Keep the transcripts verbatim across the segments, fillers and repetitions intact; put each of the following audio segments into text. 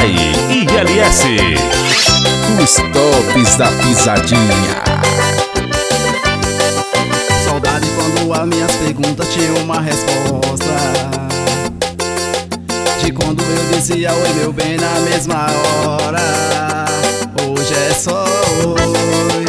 by I L S. Os tops da pisadinha. Saudade quando as minhas perguntas tinham uma resposta, de quando eu dizia oi meu bem na mesma hora. Hoje é só oi,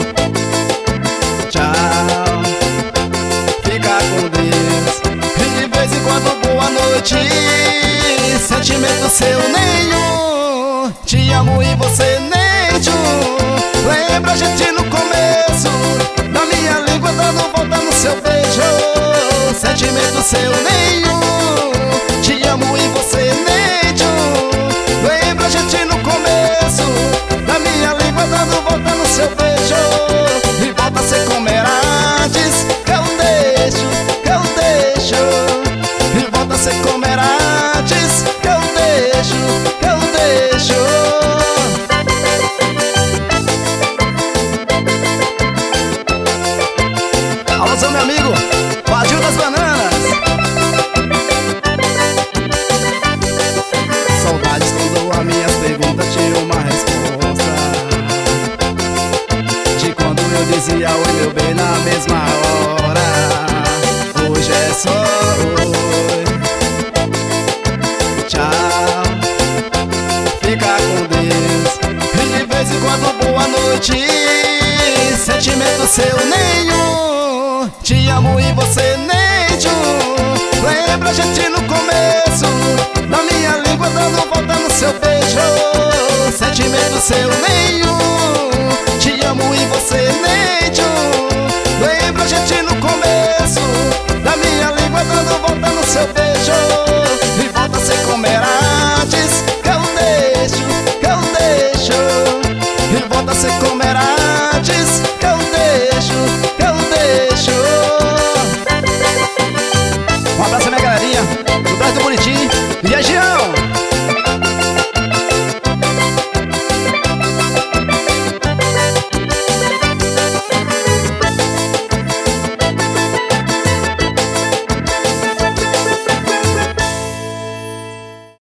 tchau, fica com Deus. E de vez em quando boa noite, sentimento seu nenhum. Te amo e você nem tchum. Lembra a gente no começo, da minha língua dando volta no seu beijo. Sentimento seu nenhum. Te amo e você nem tchum. Lembra a gente no começo, da minha língua dando volta no seu beijo. E volta a ser como era antes, que eu deixo, que eu deixo. E volta a ser como era antes, que eu deixo, que eu deixo. Alôzão, meu amigo Vadil das Bananas. Saudades quando as minhas perguntas tinham uma resposta, de quando eu dizia oi meu bem na mesma hora. Hoje é só oi, tchau, fica com Deus. E de vez em quando boa noite, sentimento seu nenhum. Te amo e você nem tchum. Lembra a gente no começo,